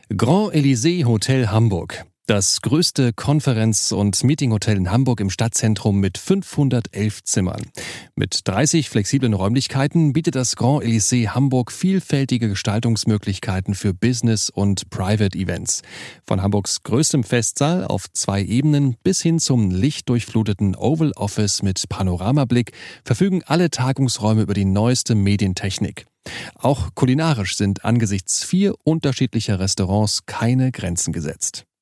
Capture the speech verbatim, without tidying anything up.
Grand Elysée Hotel Hamburg. Das größte Konferenz- und Meetinghotel in Hamburg im Stadtzentrum mit fünfhundertelf Zimmern. Mit dreißig flexiblen Räumlichkeiten bietet das Grand Elysée Hamburg vielfältige Gestaltungsmöglichkeiten für Business- und Private-Events. Von Hamburgs größtem Festsaal auf zwei Ebenen bis hin zum lichtdurchfluteten Oval Office mit Panoramablick verfügen alle Tagungsräume über die neueste Medientechnik. Auch kulinarisch sind angesichts vier unterschiedlicher Restaurants keine Grenzen gesetzt.